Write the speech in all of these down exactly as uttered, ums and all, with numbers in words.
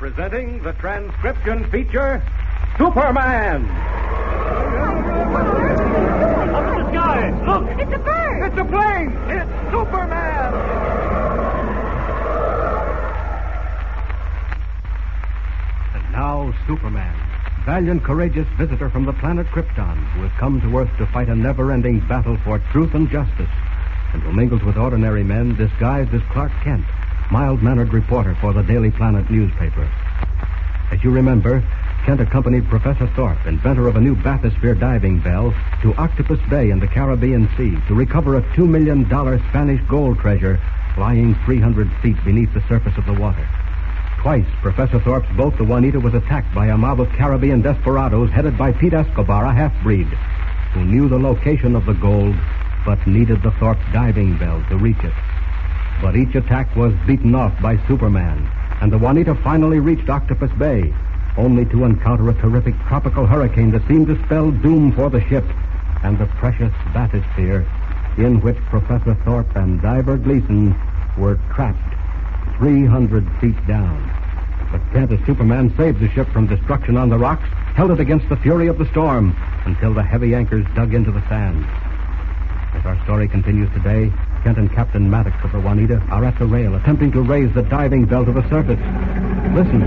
presenting the transcription feature, Superman. Up in the sky! Look! It's a bird! It's a plane! It's Superman! And now, Superman, valiant, courageous visitor from the planet Krypton, who has come to Earth to fight a never-ending battle for truth and justice, and who mingles with ordinary men disguised as Clark Kent, mild-mannered reporter for the Daily Planet newspaper. As you remember, Kent accompanied Professor Thorpe, inventor of a new bathysphere diving bell, to Octopus Bay in the Caribbean Sea to recover a two million dollars Spanish gold treasure lying three hundred feet beneath the surface of the water. Twice, Professor Thorpe's boat, the Juanita, was attacked by a mob of Caribbean desperados headed by Pete Escobar, a half-breed, who knew the location of the gold but needed the Thorpe diving bell to reach it. But each attack was beaten off by Superman, and the Juanita finally reached Octopus Bay, only to encounter a terrific tropical hurricane that seemed to spell doom for the ship and the precious bathysphere in which Professor Thorpe and Diver Gleason were trapped three hundred feet down. But Kent, as Superman, saved the ship from destruction on the rocks, held it against the fury of the storm until the heavy anchors dug into the sand. As our story continues today, Kent and Captain Maddox of the Juanita are at the rail, attempting to raise the diving bell to the surface. Listen.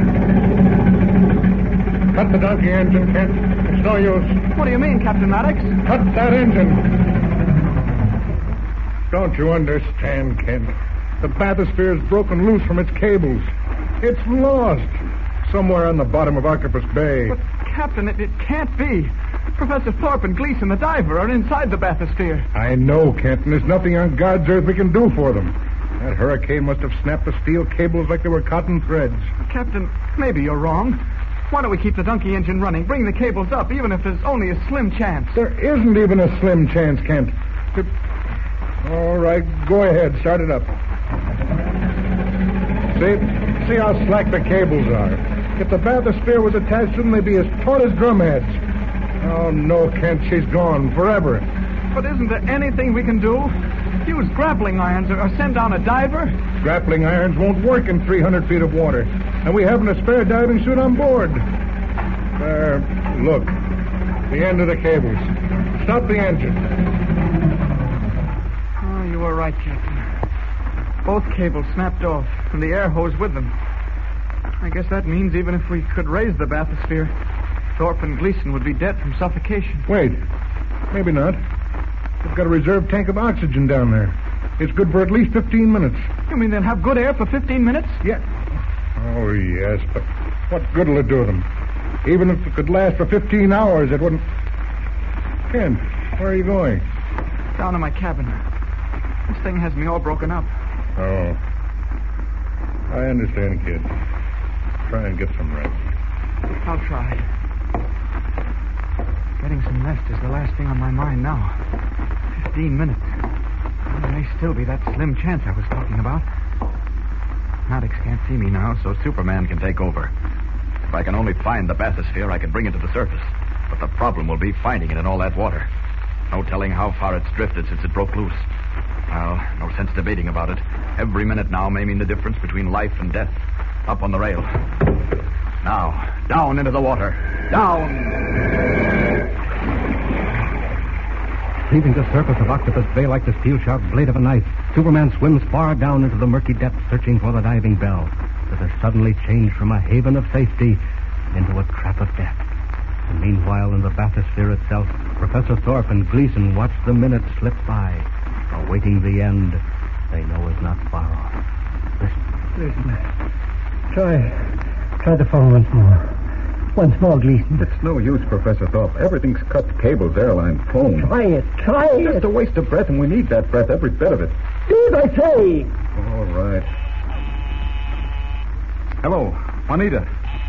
Cut the donkey engine, Kent. It's no use. What do you mean, Captain Maddox? Cut that engine. Don't you understand, Kent? The bathysphere is broken loose from its cables. It's lost somewhere on the bottom of Octopus Bay. But, Captain, it, it can't be. Professor Thorpe and Gleason, the diver, are inside the bathysphere. I know, Kent, and there's nothing on God's earth we can do for them. That hurricane must have snapped the steel cables like they were cotton threads. Captain, maybe you're wrong. Why don't we keep the donkey engine running, bring the cables up, even if there's only a slim chance? There isn't even a slim chance, Kent. It... All right, go ahead. Start it up. See? See how slack the cables are. If the bathysphere was attached to them, they'd be as taut as drumheads. Oh, no, Kent, she's gone forever. But isn't there anything we can do? Use grappling irons or send down a diver? Grappling irons won't work in three hundred feet of water. And we haven't a spare diving suit on board. There, look. The end of the cables. Stop the engine. Oh, you were right, Captain. Both cables snapped off, and the air hose with them. I guess that means even if we could raise the bathysphere, Thorpe and Gleason would be dead from suffocation. Wait. Maybe not. They've got a reserve tank of oxygen down there. It's good for at least fifteen minutes. You mean they'll have good air for fifteen minutes? Yeah. Oh, yes, but what good will it do them? Even if it could last for fifteen hours, it wouldn't... Ken, where are you going? Down to my cabin. This thing has me all broken up. Oh. I understand, kid. Try and get some rest. I'll try. Getting some rest is the last thing on my mind now. Fifteen minutes. There may still be that slim chance I was talking about. Maddox can't see me now, so Superman can take over. If I can only find the bathysphere, I can bring it to the surface. But the problem will be finding it in all that water. No telling how far it's drifted since it broke loose. Well, no sense debating about it. Every minute now may mean the difference between life and death. Up on the rail. Now, down into the water. Down! Cleaving the surface of Octopus Bay like the steel-sharp blade of a knife, Superman swims far down into the murky depths searching for the diving bell that has suddenly changed from a haven of safety into a trap of death. And meanwhile, in the bathysphere itself, Professor Thorpe and Gleason watch the minutes slip by, awaiting the end they know is not far off. Listen. Listen. Try, try the phone once more. Once more, Gleason. It's no use, Professor Thorpe. Everything's cut cables, airline, phone. Try it, try it's it. Just a waste of breath, and we need that breath, every bit of it. Do as I say. All right. Hello, Juanita.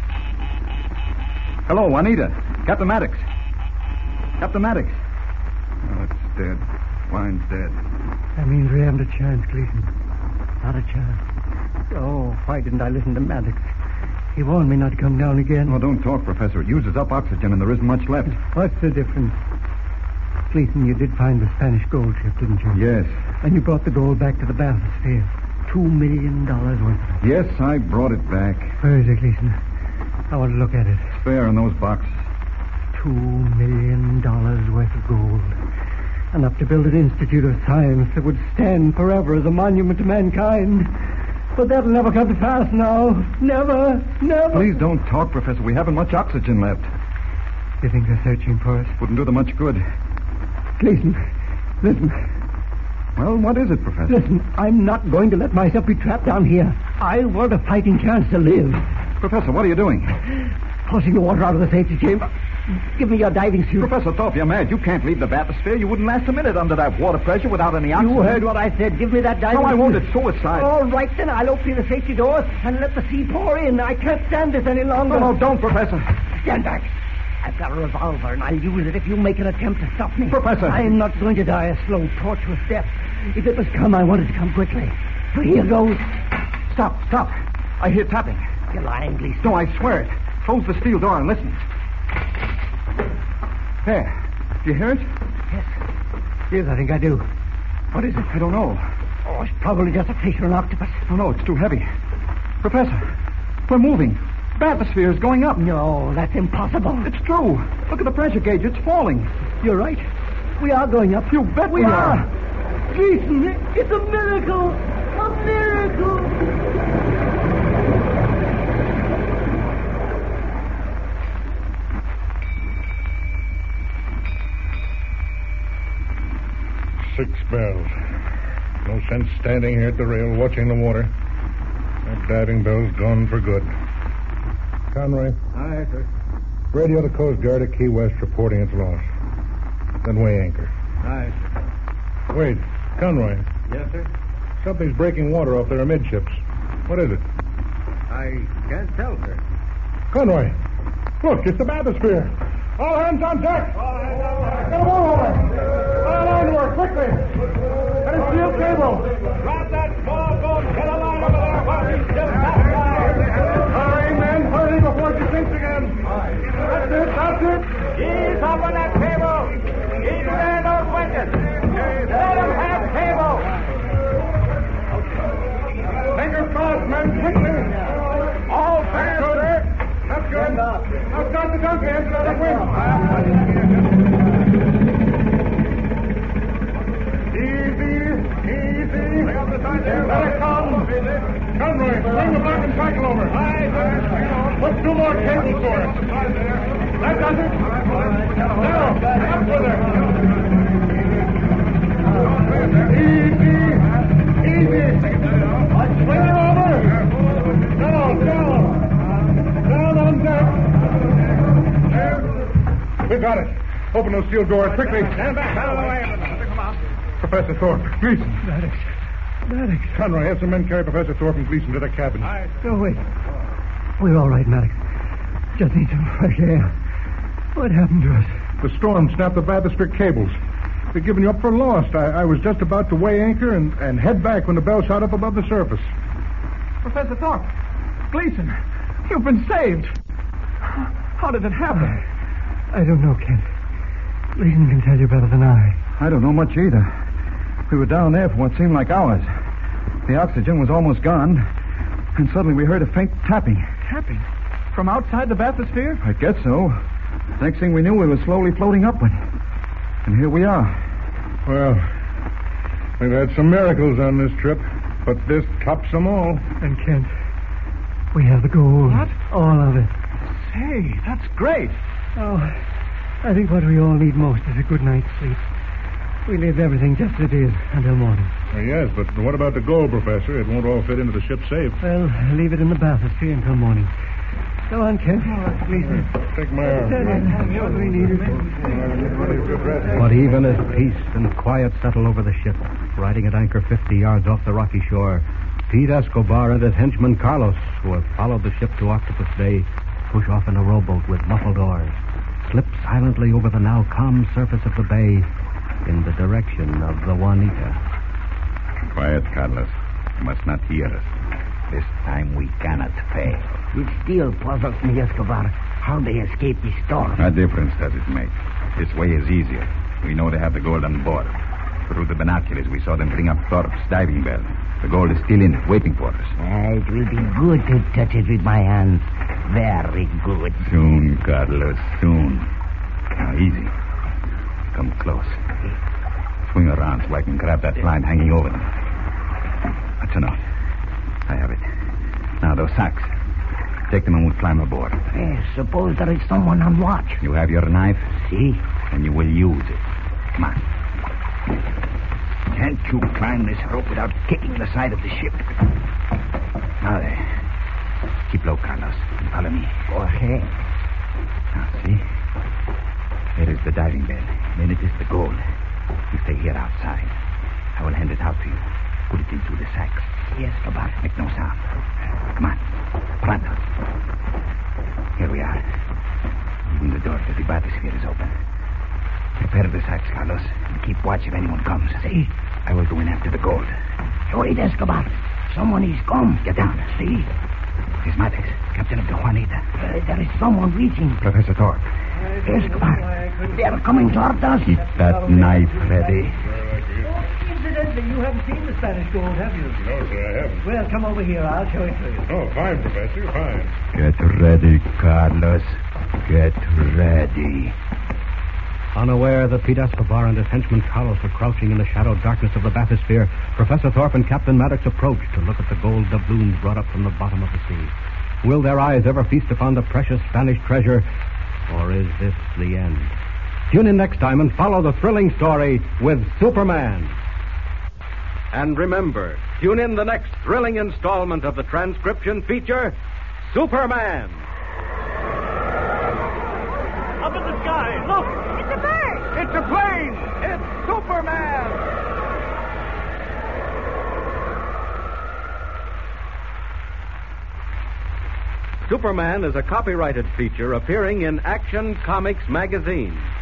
Hello, Juanita. Captain Maddox. Captain Maddox. Oh, it's dead. Line's dead. That means we haven't a chance, Gleason. Not a chance. Oh, why didn't I listen to Maddox? He warned me not to come down again. Oh, don't talk, Professor. It uses up oxygen, and there isn't much left. What's the difference? Gleason, you did find the Spanish gold ship, didn't you? Yes. And you brought the gold back to the bathysphere. Two million dollars worth of it. Yes, I brought it back. Where is it, Gleason? I want to look at it. Spare in those boxes. Two million dollars worth of gold. Enough to build an institute of science that would stand forever as a monument to mankind. But that'll never come to pass now. Never, never. Please don't talk, Professor. We haven't much oxygen left. You think they're searching for us? Wouldn't do them much good. Gleason, listen. Well, what is it, Professor? Listen, I'm not going to let myself be trapped down here. I want a fighting chance to live. Professor, what are you doing? Forcing the water out of the safety chamber. Give me your diving suit. Professor Thorpe, you're mad. You can't leave the bathysphere. You wouldn't last a minute under that water pressure without any oxygen. You heard what I said. Give me that diving No, I suit. won't. It's suicide. All right, then. I'll open the safety doors and let the sea pour in. I can't stand this any longer. No, no, don't, Professor. Stand back. I've got a revolver, and I'll use it if you make an attempt to stop me. Professor. I'm not going to die a slow, tortuous death. If it must come, I want it to come quickly. So here goes. Stop, stop. I hear tapping. You're lying, Gleason. No, I swear it. Close the steel door and listen. There. Do you hear it? Yes. Yes, I think I do. What is it? I don't know. Oh, it's probably just a fish or an octopus. No, no, it's too heavy. Professor, we're moving. Bathysphere is going up. No, that's impossible. It's true. Look at the pressure gauge. It's falling. You're right. We are going up. You bet we, we are. are. Gleason, it's a miracle. A miracle. Six bells. No sense standing here at the rail watching the water. That diving bell's gone for good. Conroy. Aye, sir. Radio the Coast Guard at Key West reporting its loss. Then weigh anchor. Aye, sir. Wait, Conroy. Yes, sir? Something's breaking water off there amidships. What is it? I can't tell, sir. Conroy. Look, it's the bathysphere. All hands on deck. All hands on deck. Get a boat over. All line to work, quickly. Get a steel cable. Drop that small boat. Get a line over there while he's still capsized. Hurry, men. Hurry before she sinks again. That's it. That's it. Ease up on that cable. Keep there those winches. Let him have cable. Finger crossed, men. Quickly. All fast, sir. That's good. Now start the junk hands and let it win. Easy, easy. Bring up the side there. Let it come. Conroy, bring the black and cycle over. Aye, sir. Put two more cables for us. That does it. Now, up with her. Easy, easy. Swing her over. Down, down. Down on deck. We got it. Open those steel doors quickly. Stand back out of the way. Come on. Professor Thorpe, Gleason. Maddox. Maddox. Conroy, have some men carry Professor Thorpe and Gleason to the cabin. Aye. No, wait. We're all right, Maddox. Just need some fresh air. What happened to us? The storm snapped the bathysphere cables. They're giving you up for lost. I, I was just about to weigh anchor and, and head back when the bell shot up above the surface. Professor Thorpe. Gleason. You've been saved. How did it happen? I don't know, Kent. Gleason can tell you better than I. I don't know much either. We were down there for what seemed like hours. The oxygen was almost gone, and suddenly we heard a faint tapping. Tapping? From outside the bathysphere? I guess so. Next thing we knew, we were slowly floating upward. And here we are. Well, we've had some miracles on this trip, but this tops them all. And Kent, we have the gold. What? All of it. Say, that's great. Oh, I think what we all need most is a good night's sleep. We leave everything just as it is until morning. Uh, yes, but what about the gold, Professor? It won't all fit into the ship's safe. Well, leave it in the bathysphere until morning. Go on, Kent. Gleason. Take my arm. We need it. But even as peace and quiet settle over the ship, riding at anchor fifty yards off the rocky shore, Pete Escobar and his henchman Carlos, who have followed the ship to Octopus Bay, push off in a rowboat with muffled oars, slip silently over the now calm surface of the bay in the direction of the Juanita. Quiet, Carlos. You must not hear us. This time we cannot fail. It still puzzles me, Escobar, how they escaped the storm. What difference does it make? This way is easier. We know they have the gold on board. Through the binoculars, we saw them bring up Thorpe's diving bell. The gold is still in it, waiting for us. Uh, it will be good to touch it with my hands. Very good. Soon, Carlos, soon. Now, easy. Come close. Swing around so I can grab that line hanging over them. That's enough. I have it. Now, those sacks. Take them and we'll climb aboard. Uh, suppose there is someone on watch. You have your knife? See? And you will use it. Come on. Can't you climb this rope without kicking the side of the ship? Now there. Keep low, Carlos. Follow me. Go ahead. Now, see? There is the diving bell. Then it is the gold. You stay here outside. I will hand it out to you. Put it into the sacks. Yes, Escobar. Make no sound. Come on. Pronto. Here we are. Even the door to the bathysphere is open. Prepare the sacks, Carlos, and keep watch if anyone comes. See? I will go in after the gold. Wait, Escobar. Someone is come. Get down. See? It's Maddox, captain of the Juanita. Uh, there is someone reaching. Professor Thorpe. Escobar. They are coming toward us. Keep that knife ready. Incidentally, you haven't seen the Spanish gold, have you? No, sir, I haven't. Well, come over here. I'll show it to you. Oh, fine, Professor, fine. Get ready, Carlos. Get ready. Unaware that Pete Escobar and his henchman Carlos were crouching in the shadowed darkness of the bathysphere, Professor Thorpe and Captain Maddox approached to look at the gold doubloons brought up from the bottom of the sea. Will their eyes ever feast upon the precious Spanish treasure, or is this the end? Tune in next time and follow the thrilling story with Superman. And remember, tune in the next thrilling installment of the transcription feature, Superman. Up in the sky, look! It's a bird! It's a plane! It's Superman! Superman is a copyrighted feature appearing in Action Comics magazine.